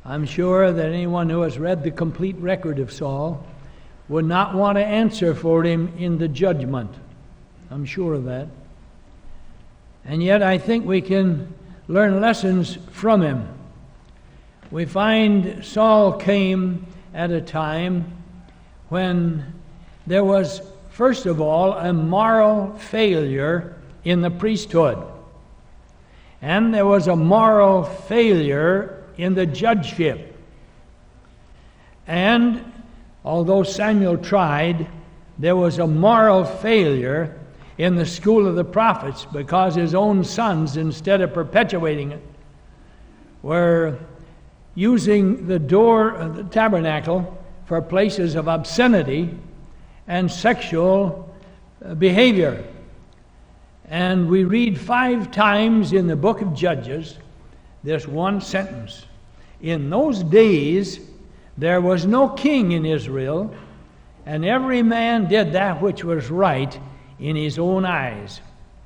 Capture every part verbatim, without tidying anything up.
I'm sure that anyone who has read the complete record of Saul would not want to answer for him in the judgment. I'm sure of that. And yet I think we can learn lessons from him. We find Saul came at a time when there was, first of all, a moral failure in the priesthood. And there was a moral failure in the judgeship. And although Samuel tried, there was a moral failure in the school of the prophets, because his own sons, instead of perpetuating it, were using the door of the tabernacle for places of obscenity and sexual behavior. And we read five times in the book of Judges this one sentence: in those days there was no king in Israel, and every man did that which was right in his own eyes.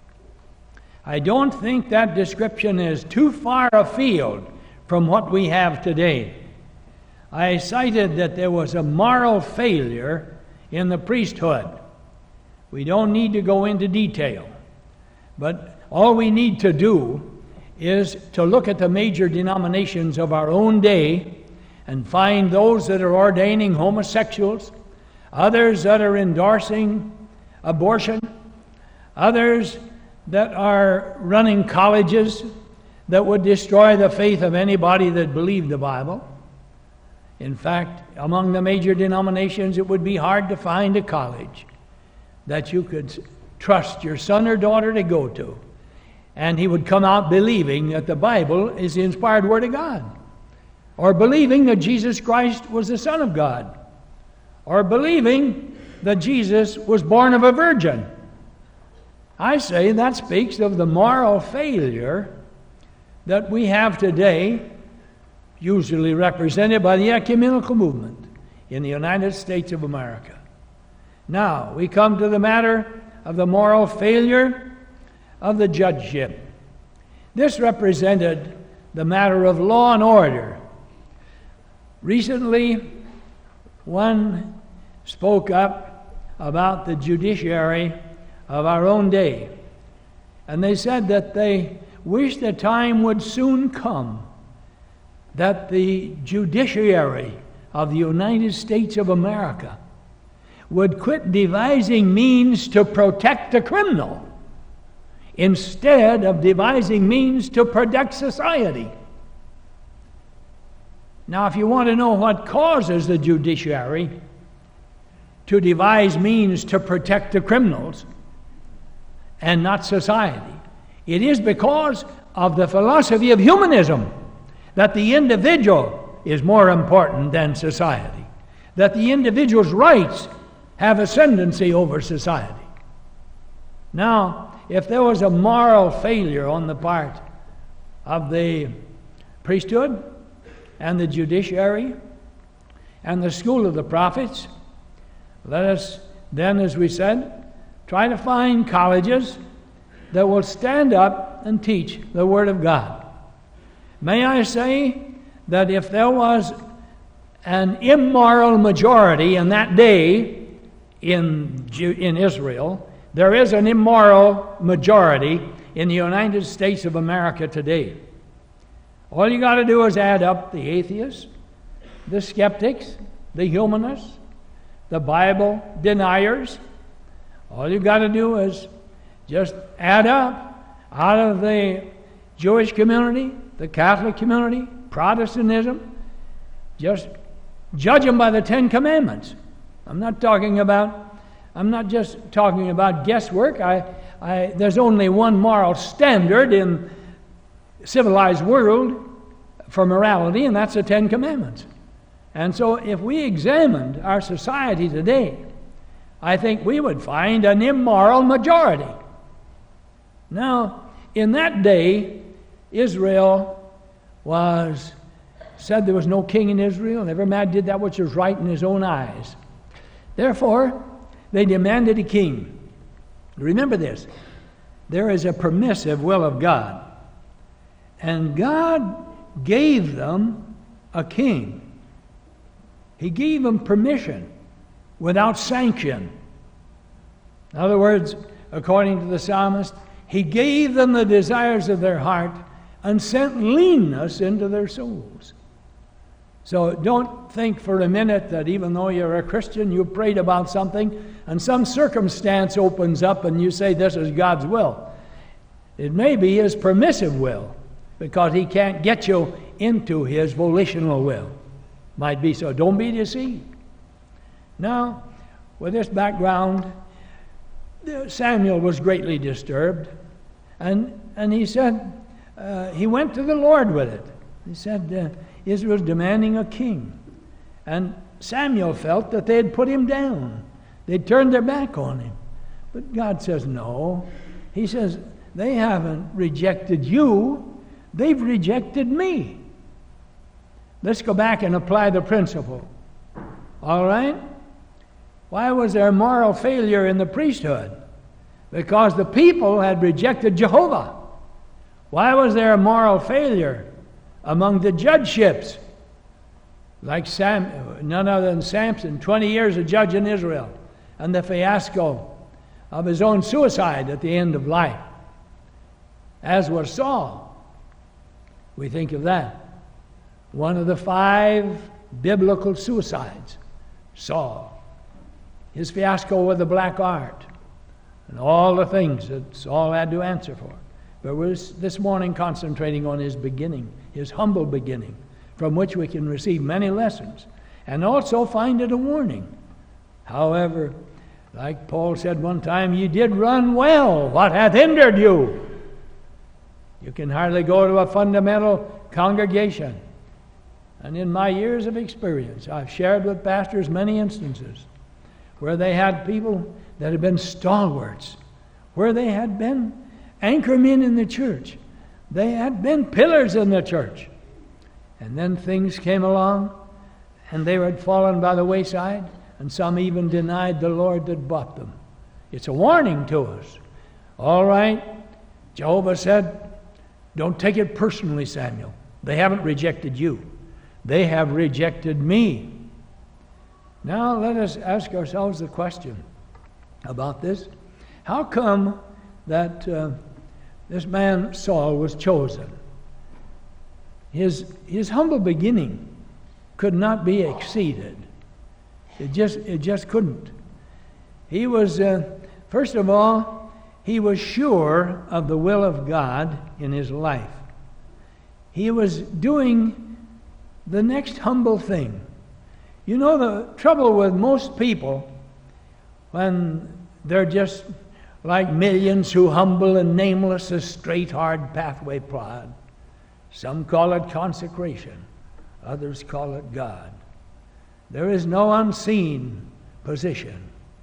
I don't think that description is too far afield from what we have today. I cited that there was a moral failure in the priesthood. We don't need to go into detail, but all we need to do is to look at the major denominations of our own day and find those that are ordaining homosexuals, others that are endorsing abortion, others that are running colleges that would destroy the faith of anybody that believed the Bible. In fact, among the major denominations, it would be hard to find a college that you could trust your son or daughter to go to, and he would come out believing that the Bible is the inspired Word of God, or believing that Jesus Christ was the Son of God, or believing that Jesus was born of a virgin. I say that speaks of the moral failure that we have today, usually represented by the ecumenical movement in the United States of America. Now, we come to the matter of the moral failure of the judgeship. This represented the matter of law and order. Recently, one spoke up about the judiciary of our own day, and they said that they wish the time would soon come that the judiciary of the United States of America would quit devising means to protect the criminal instead of devising means to protect society. Now, if you want to know what causes the judiciary to devise means to protect the criminals and not society, it is because of the philosophy of humanism, that the individual is more important than society, that the individual's rights have ascendancy over society. Now, if there was a moral failure on the part of the priesthood and the judiciary and the school of the prophets, let us then, as we said, try to find colleges that will stand up and teach the Word of God. May I say that if there was an immoral majority in that day in, in Israel, there is an immoral majority in the United States of America today. All you got to do is add up the atheists, the skeptics, the humanists, the Bible deniers. All you got to do is just add up out of the Jewish community, the Catholic community, Protestantism, just judge them by the Ten Commandments. I'm not talking about, I'm not just talking about guesswork. I, I, there's only one moral standard in civilized world for morality, and that's the Ten Commandments. And so if we examined our society today, I think we would find an immoral majority. Now, in that day, Israel was said there was no king in Israel, and every man did that which was right in his own eyes. Therefore, they demanded a king. Remember this, there is a permissive will of God, and God gave them a king. He gave them permission without sanction. In other words, according to the psalmist, he gave them the desires of their heart and sent leanness into their souls. So don't think for a minute that even though you're a Christian, you prayed about something and some circumstance opens up and you say this is God's will. It may be his permissive will, because he can't get you into his volitional will. Might be so. Don't be deceived. Now, with this background, Samuel was greatly disturbed, and and he said, uh, he went to the Lord with it. He said, uh, Israel's demanding a king. And Samuel felt that they had put him down. They'd turned their back on him. But God says, no. He says, they haven't rejected you, they've rejected me. Let's go back and apply the principle. All right? Why was there moral failure in the priesthood? Because the people had rejected Jehovah. Why was there a moral failure among the judgeships? Like Sam, none other than Samson, twenty years a judge in Israel, and the fiasco of his own suicide at the end of life. As was Saul. We think of that. One of the five biblical suicides, Saul. His fiasco with the black art and all the things that Saul had to answer for. But we're this morning concentrating on his beginning, his humble beginning, from which we can receive many lessons and also find it a warning. However, like Paul said one time, you did run well. What hath hindered you? You can hardly go to a fundamental congregation. And in my years of experience, I've shared with pastors many instances where they had people that had been stalwarts, where they had been anchormen in the church. They had been pillars in the church. And then things came along, and they had fallen by the wayside, and some even denied the Lord that bought them. It's a warning to us. All right, Jehovah said, don't take it personally, Samuel. They haven't rejected you. They have rejected me. Now let us ask ourselves the question about this. How come that uh, this man Saul was chosen? His, his humble beginning could not be exceeded. It just, it just couldn't. He was, uh, first of all, he was sure of the will of God in his life. He was doing the next humble thing. You know, the trouble with most people, when they're just like millions who humble and nameless a straight, hard pathway plod. Some call it consecration. Others call it God. There is no unseen position.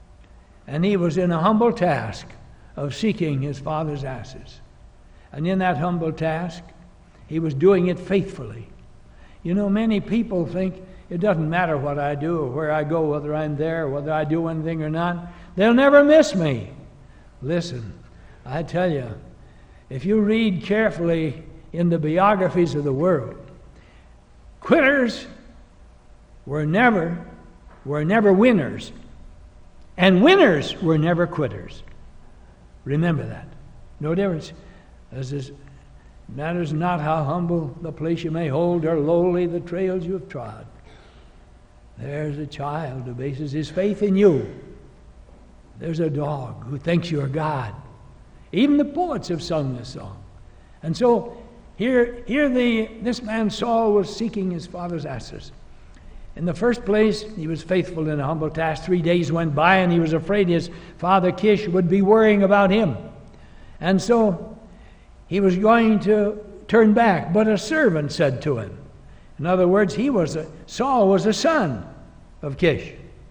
And he was in a humble task of seeking his father's ashes. And in that humble task, he was doing it faithfully. You know, many people think it doesn't matter what I do or where I go, whether I'm there, whether I do anything or not. They'll never miss me. Listen, I tell you, if you read carefully in the biographies of the world, quitters were never, were never winners, and winners were never quitters. Remember that. No difference. As this matters not how humble the place you may hold or lowly the trails you have trod. There's a child who bases his faith in you. There's a dog who thinks you're God. Even the poets have sung this song. And so here, here the, this man Saul was seeking his father's ashes. In the first place, he was faithful in a humble task. Three days went by and he was afraid his father Kish would be worrying about him. And so he was going to turn back, but a servant said to him. In other words, he was a, Saul was a son of Kish,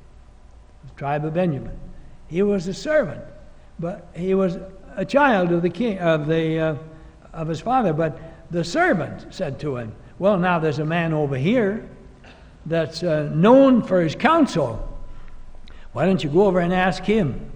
the tribe of Benjamin. He was a servant, but he was a child of the king of the uh, of his father. But the servant said to him, "Well, now there's a man over here that's uh, known for his counsel. Why don't you go over and ask him?"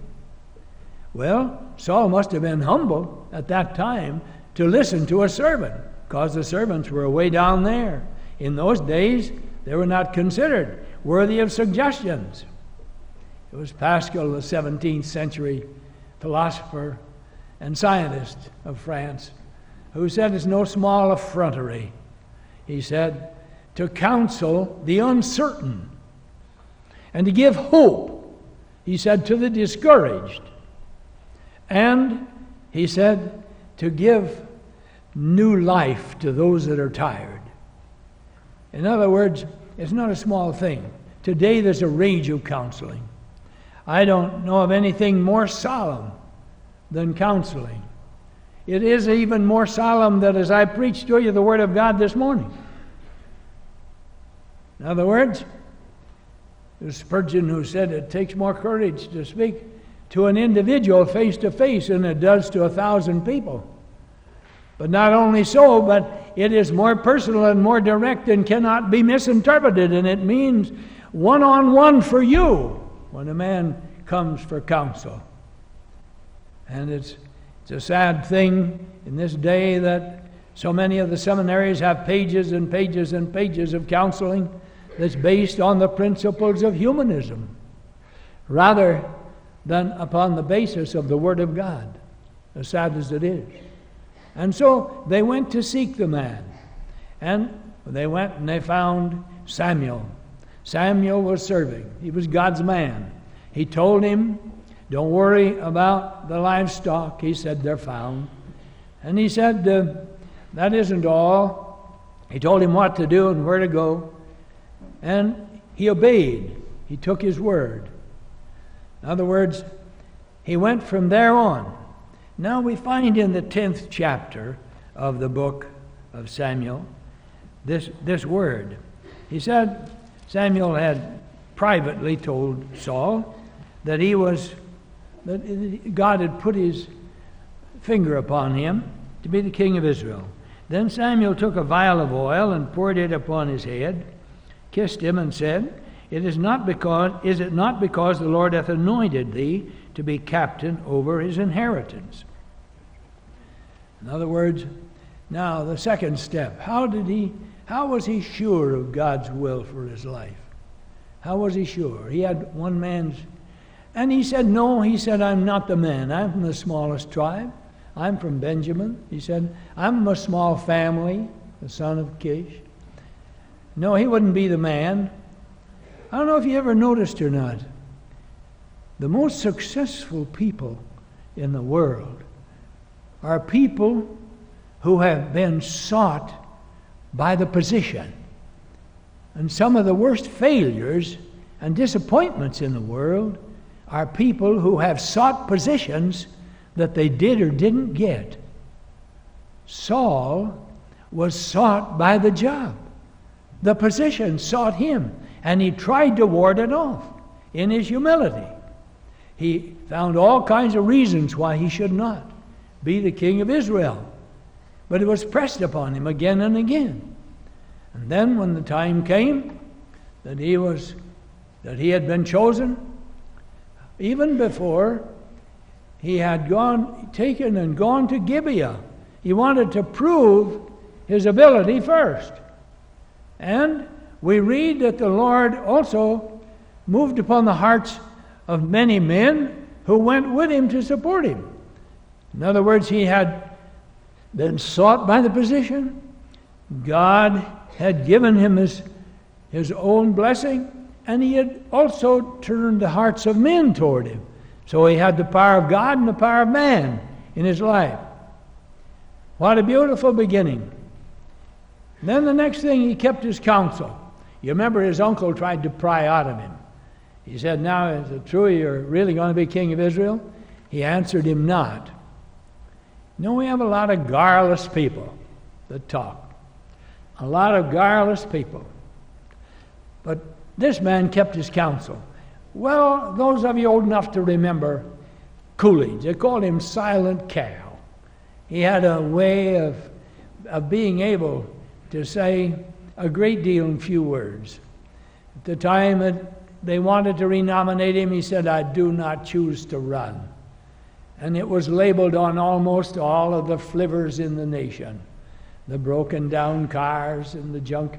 Well, Saul must have been humble at that time to listen to a servant, because the servants were way down there in those days, they were not considered worthy of suggestions. It was Pascal, the seventeenth century philosopher and scientist of France, who said it's no small effrontery, he said, to counsel the uncertain and to give hope, he said, to the discouraged. And he said, to give new life to those that are tired. In other words, it's not a small thing. Today there's a rage of counseling. I don't know of anything more solemn than counseling. It is even more solemn that as I preached to you the Word of God this morning. In other words, there's Spurgeon who said it takes more courage to speak to an individual face to face than it does to a thousand people. But not only so, but it is more personal and more direct and cannot be misinterpreted, and it means one-on-one for you when a man comes for counsel. And it's, it's a sad thing in this day that so many of the seminaries have pages and pages and pages of counseling that's based on the principles of humanism rather than upon the basis of the Word of God, as sad as it is. And so they went to seek the man. And they went and they found Samuel. Samuel was serving. He was God's man. He told him, don't worry about the livestock. He said, they're found. And he said, uh, that isn't all. He told him what to do and where to go. And he obeyed. He took his word. In other words, he went from there on. Now we find in the tenth chapter of the book of Samuel this, this word. He said Samuel had privately told Saul that he was, that God had put his finger upon him to be the king of Israel. Then Samuel took a vial of oil and poured it upon his head, kissed him and said, It is not because, is it not because the Lord hath anointed thee to be captain over his inheritance? In other words, now the second step, how did he, how was he sure of God's will for his life? How was he sure? He had one man's, and he said, no, he said, I'm not the man. I'm from the smallest tribe. I'm from Benjamin. He said, I'm from a small family, the son of Kish. No, he wouldn't be the man. I don't know if you ever noticed or not. The most successful people in the world are people who have been sought by the position. And some of the worst failures and disappointments in the world are people who have sought positions that they did or didn't get. Saul was sought by the job. The position sought him, and he tried to ward it off in his humility. He found all kinds of reasons why he should not be the king of Israel. But it was pressed upon him again and again. And then when the time came that he was, that he had been chosen, even before he had gone, taken and gone to Gibeah, he wanted to prove his ability first. And we read that the Lord also moved upon the hearts of many men who went with him to support him. In other words, he had been sought by the position. God had given him his, his own blessing, and he had also turned the hearts of men toward him. So he had the power of God and the power of man in his life. What a beautiful beginning. Then the next thing, he kept his counsel. You remember his uncle tried to pry out of him. He said, now, is it true you're really going to be king of Israel? He answered him not. No, we have a lot of garrulous people that talk. A lot of garrulous people. But this man kept his counsel. Well, those of you old enough to remember Coolidge, they called him Silent Cal. He had a way of, of being able to say a great deal in few words. At the time that they wanted to renominate him, he said, I do not choose to run. And it was labeled on almost all of the flivvers in the nation. The broken down cars and the junk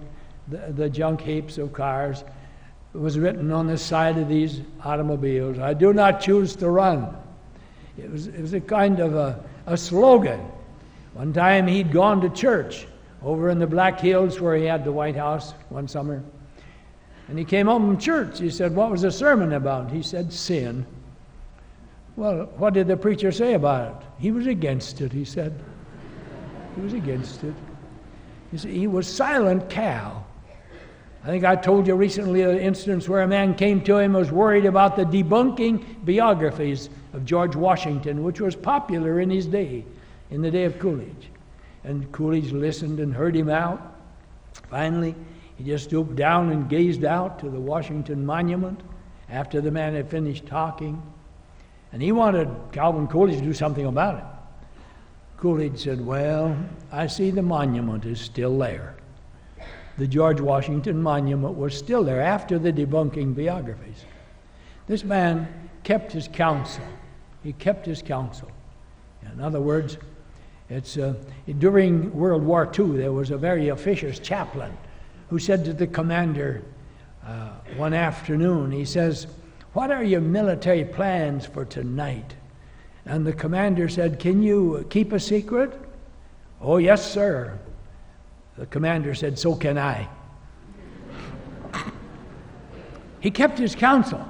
the, the junk heaps of cars. It was written on the side of these automobiles, "I do not choose to run." It was, it was a kind of a, a slogan. One time he'd gone to church over in the Black Hills where he had the White House one summer. And he came home from church. He said, "What was the sermon about?" He said, "Sin." "Well, what did the preacher say about it?" "He was against it," he said. He was against it. You see, he was Silent Cal. I think I told you recently an instance where a man came to him and was worried about the debunking biographies of George Washington, which was popular in his day, in the day of Coolidge. And Coolidge listened and heard him out. Finally, he just stooped down and gazed out to the Washington Monument after the man had finished talking. And he wanted Calvin Coolidge to do something about it. Coolidge said, "Well, I see the monument is still there." The George Washington Monument was still there after the debunking biographies. This man kept his counsel. He kept his counsel. In other words, it's uh, during World War Two, there was a very officious chaplain who said to the commander uh, one afternoon, he says, "What are your military plans for tonight?" And the commander said, "Can you keep a secret?" "Oh, yes, sir." The commander said, "So can I." He kept his counsel.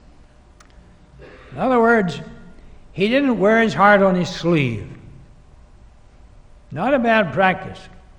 In other words, he didn't wear his heart on his sleeve. Not a bad practice.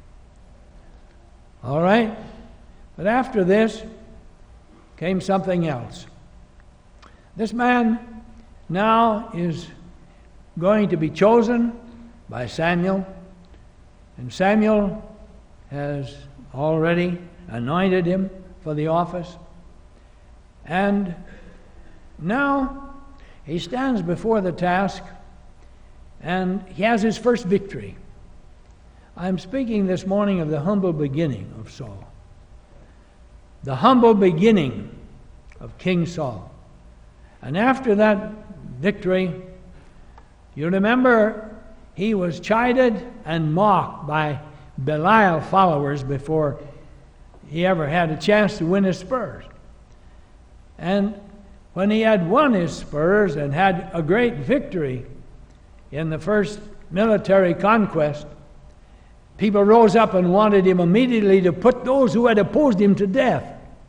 All right? But after this came something else. This man now is going to be chosen by Samuel, and Samuel has already anointed him for the office. And now he stands before the task, and he has his first victory. I'm speaking this morning of the humble beginning of Saul. The humble beginning of King Saul. And after that victory, you remember he was chided and mocked by Belial followers before he ever had a chance to win his spurs. And when he had won his spurs and had a great victory in the first military conquest, people rose up and wanted him immediately to put those who had opposed him to death.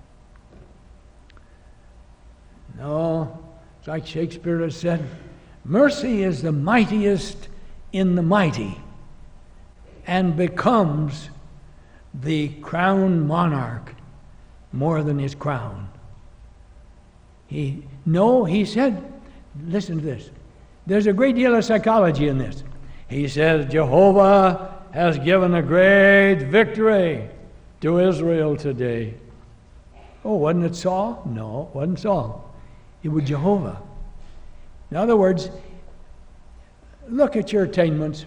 No, it's like Shakespeare has said, mercy is the mightiest in the mighty and becomes the crowned monarch more than his crown. He, no, he said, listen to this. There's a great deal of psychology in this. He says, Jehovah has given a great victory to Israel today. Oh, wasn't it Saul? No, it wasn't Saul. It was Jehovah. In other words, look at your attainments.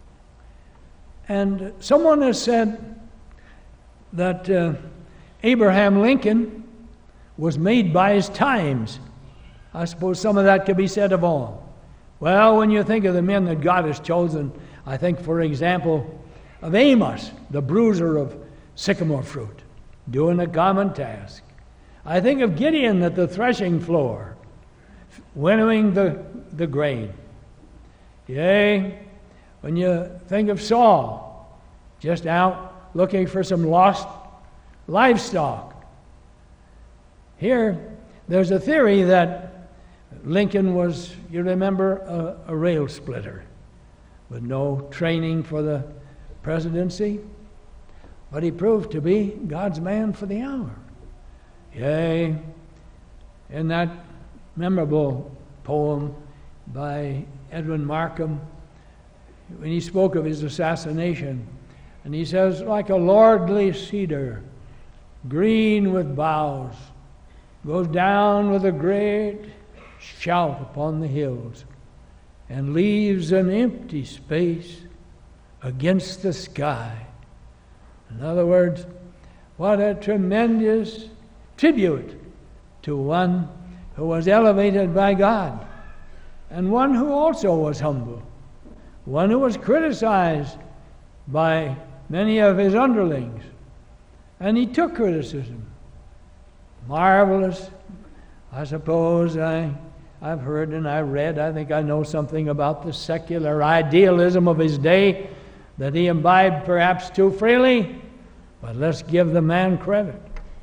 And someone has said that uh, Abraham Lincoln was made by his times. I suppose some of that could be said of all. Well, when you think of the men that God has chosen, I think, for example, of Amos, the bruiser of sycamore fruit, doing a common task. I think of Gideon at the threshing floor, winnowing the, the grain. Yea, when you think of Saul, just out looking for some lost livestock. Here, there's a theory that Lincoln was, you remember, a, a rail splitter with no training for the presidency, but he proved to be God's man for the hour. Yea, in that memorable poem by Edwin Markham, when he spoke of his assassination, and he says, like a lordly cedar, green with boughs, goes down with a great shout upon the hills, and leaves an empty space against the sky. In other words, what a tremendous tribute to one who was elevated by God, and one who also was humble, one who was criticized by many of his underlings, And he took criticism. Marvelous. I suppose I, I've heard and I read, I think I know something about the secular idealism of his day that he imbibed perhaps too freely, but let's give the man credit.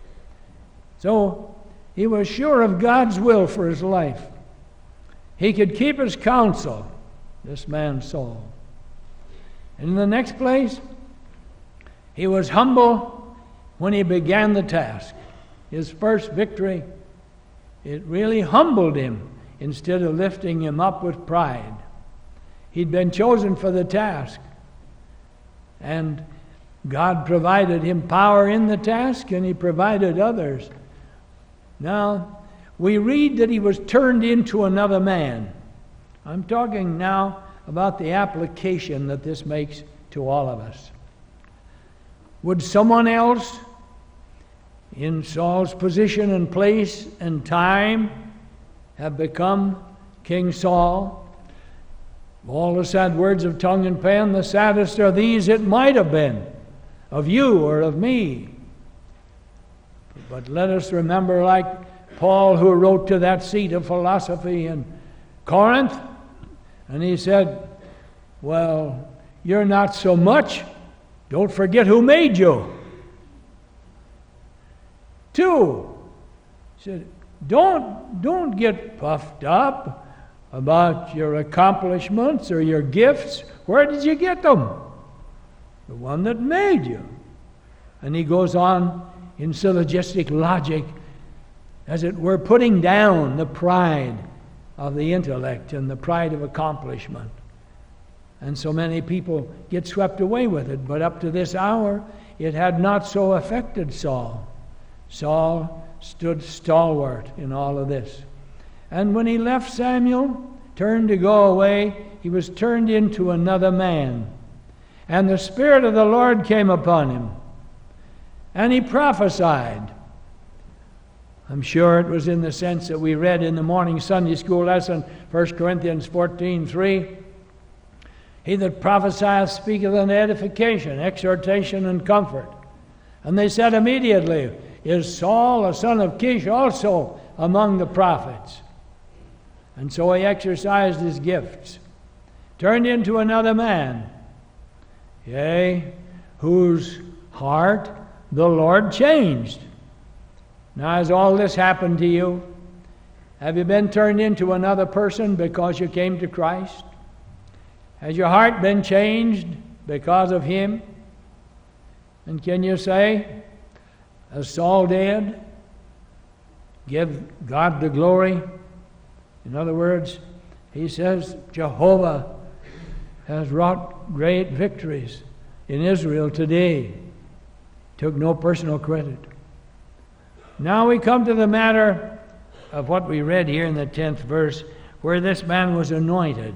So he was sure of God's will for his life. He could keep his counsel, this man Saul. And in the next place, he was humble when he began the task. His first victory, it really humbled him instead of lifting him up with pride. He'd been chosen for the task, and God provided him power in the task, and he provided others. Now, we read that he was turned into another man. I'm talking now about the application that this makes to all of us. Would someone else in Saul's position and place and time have become King Saul? All the sad words of tongue and pen, the saddest are these it might have been, of you or of me. But let us remember, like Paul, who wrote to that seat of philosophy in Corinth, and he said, well, you're not so much. Don't forget who made you. Two, he said, don't, don't get puffed up about your accomplishments or your gifts. Where did you get them? The one that made you. And he goes on in syllogistic logic, as it were, putting down the pride of the intellect and the pride of accomplishment. And so many people get swept away with it. But up to this hour, it had not so affected Saul. Saul stood stalwart in all of this. And when he left Samuel, turned to go away, he was turned into another man. And the Spirit of the Lord came upon him. And he prophesied. I'm sure it was in the sense that we read in the morning Sunday school lesson, First Corinthians fourteen three. He that prophesieth speaketh an edification, exhortation, and comfort. And they said immediately, is Saul, a son of Kish, also among the prophets? And so he exercised his gifts, turned into another man, yea, whose heart the Lord changed. Now, has all this happened to you? Have you been turned into another person because you came to Christ? Has your heart been changed because of Him? And can you say, as Saul did, give God the glory? In other words, he says, Jehovah has wrought great victories in Israel today. Took no personal credit. Now we come to the matter of what we read here in the tenth verse, where this man was anointed.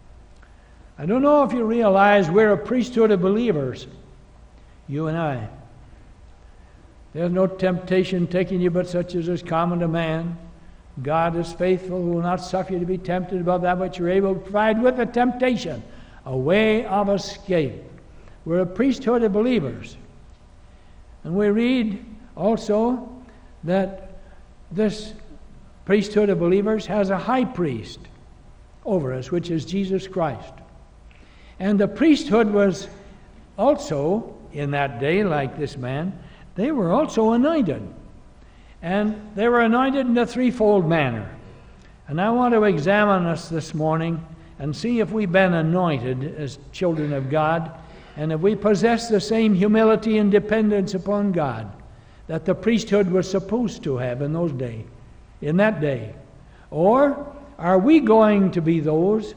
I don't know if you realize we're a priesthood of believers, you and I. There's no temptation taking you but such as is common to man. God is faithful, who will not suffer you to be tempted above that which you're able to provide with the temptation, a way of escape. We're a priesthood of believers. And we read also that this priesthood of believers has a high priest over us, which is Jesus Christ. And the priesthood was also, in that day, like this man, they were also anointed. And they were anointed in a threefold manner. And I want to examine us this morning and see if we've been anointed as children of God, and if we possess the same humility and dependence upon God that the priesthood was supposed to have in those days, in that day. Or are we going to be those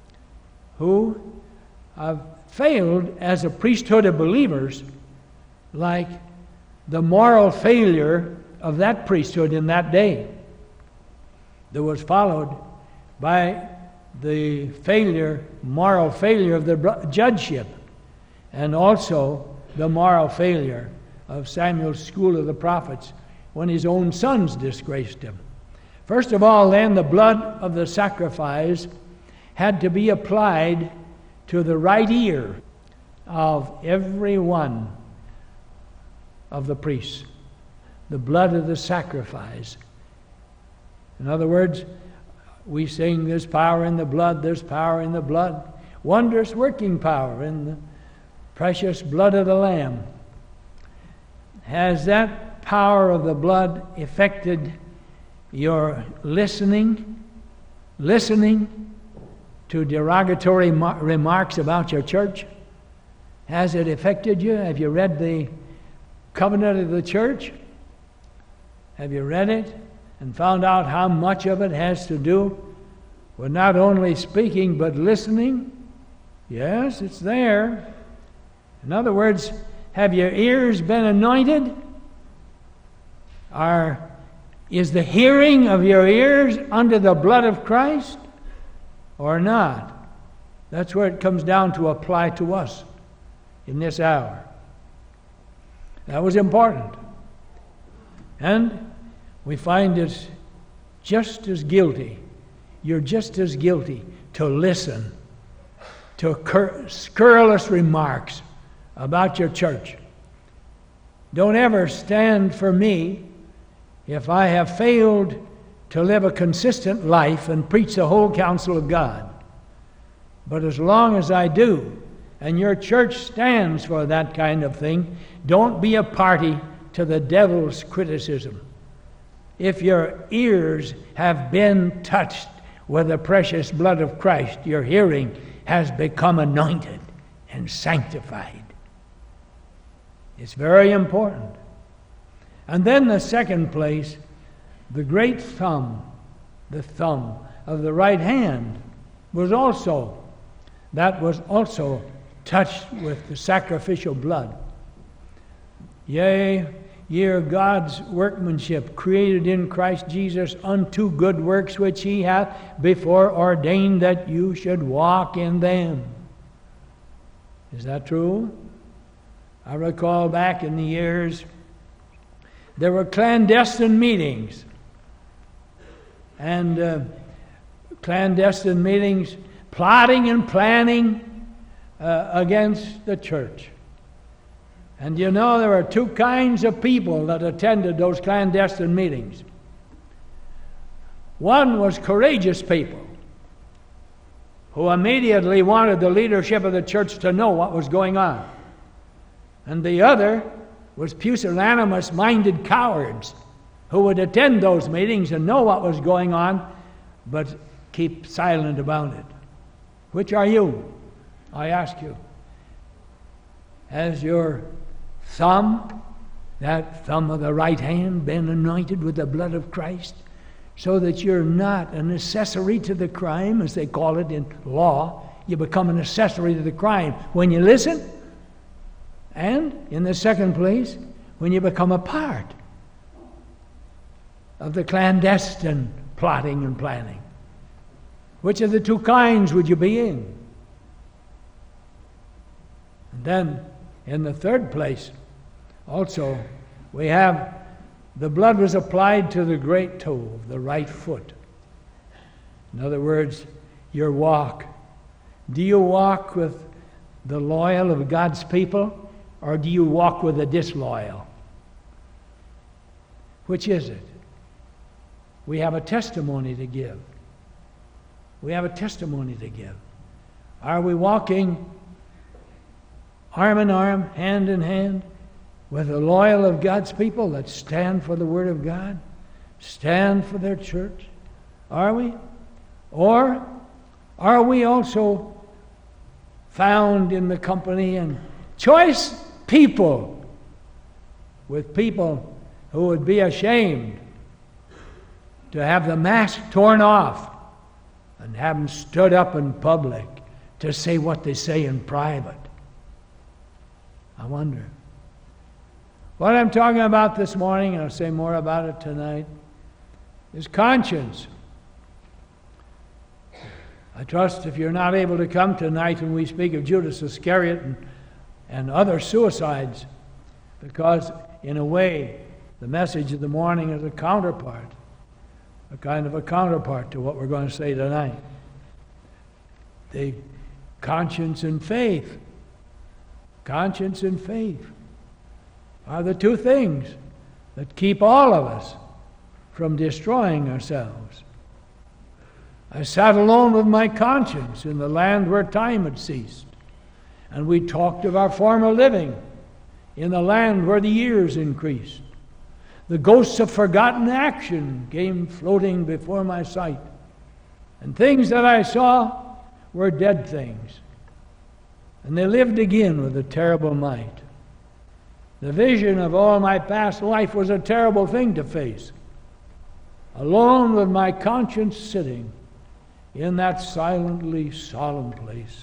who have failed as a priesthood of believers, like the moral failure of that priesthood in that day, that was followed by the failure, moral failure of the judgeship, and also the moral failure of Samuel's school of the prophets when his own sons disgraced him. First of all, then, the blood of the sacrifice had to be applied to the right ear of every one of the priests, the blood of the sacrifice. In other words, we sing, there's power in the blood, there's power in the blood. Wondrous working power in the precious blood of the Lamb. Has that power of the blood affected your listening, listening to derogatory mar- remarks about your church? Has it affected you? Have you read the covenant of the church? Have you read it and found out how much of it has to do with not only speaking but listening? Yes, it's there. In other words, have your ears been anointed? Are, is the hearing of your ears under the blood of Christ or not? That's where it comes down to apply to us in this hour. That was important. And we find it just as guilty. You're just as guilty to listen to cur- scurrilous remarks about your church. Don't ever stand for me if I have failed to live a consistent life and preach the whole counsel of God. But as long as I do, and your church stands for that kind of thing, don't be a party to the devil's criticism. If your ears have been touched with the precious blood of Christ, your hearing has become anointed and sanctified. It's very important. And then the second place, the great thumb, the thumb of the right hand was also, that was also touched with the sacrificial blood. Yea, ye are God's workmanship, created in Christ Jesus unto good works which he hath before ordained that you should walk in them. Is that true? I recall back in the years, there were clandestine meetings. And uh, clandestine meetings, plotting and planning uh, against the church. And you know, there were two kinds of people that attended those clandestine meetings. One was courageous people who immediately wanted the leadership of the church to know what was going on. And the other was pusillanimous-minded cowards who would attend those meetings and know what was going on, but keep silent about it. Which are you? I ask you. Has your thumb, that thumb of the right hand, been anointed with the blood of Christ, so that you're not an accessory to the crime, as they call it in law? You become an accessory to the crime when you listen, and in the second place, when you become a part of the clandestine plotting and planning. Which of the two kinds would you be in? And then, in the third place, also, we have the blood was applied to the great toe of the right foot. In other words, your walk. Do you walk with the loyal of God's people, or do you walk with the disloyal? Which is it? We have a testimony to give. We have a testimony to give. Are we walking arm in arm, hand in hand, with the loyal of God's people that stand for the Word of God, stand for their church? Are we? Or are we also found in the company and choice people, with people who would be ashamed to have the mask torn off and have them stood up in public to say what they say in private? I wonder. What I'm talking about this morning, and I'll say more about it tonight, is conscience. I trust if you're not able to come tonight when we speak of Judas Iscariot and, and other suicides, because in a way, the message of the morning is a counterpart, a kind of a counterpart to what we're going to say tonight. The conscience and faith. Conscience and faith. are the two things that keep all of us from destroying ourselves. I sat alone with my conscience in the land where time had ceased, and we talked of our former living in the land where the years increased. The ghosts of forgotten action came floating before my sight, and things that I saw were dead things, and they lived again with a terrible might. The vision of all my past life was a terrible thing to face, alone with my conscience sitting in that silently solemn place.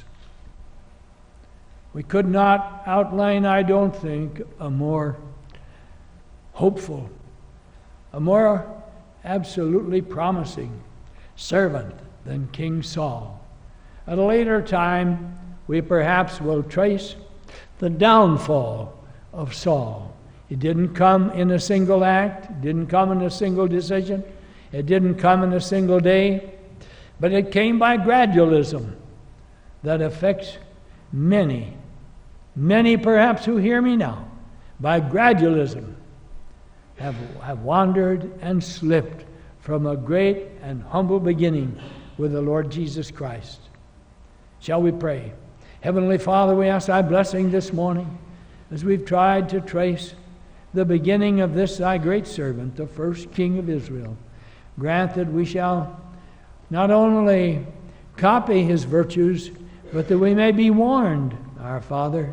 We could not outline, I don't think, a more hopeful, a more absolutely promising servant than King Saul. At a later time, we perhaps will trace the downfall of Saul. It didn't come in a single act, it didn't come in a single decision, it didn't come in a single day, but it came by gradualism that affects many, many perhaps who hear me now, by gradualism have, have wandered and slipped from a great and humble beginning with the Lord Jesus Christ. Shall we pray? Heavenly Father, we ask thy blessing this morning as we've tried to trace the beginning of this thy great servant, the first king of Israel. Grant that we shall not only copy his virtues, but that we may be warned, our Father,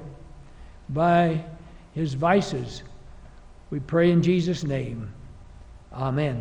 by his vices. We pray in Jesus' name. Amen.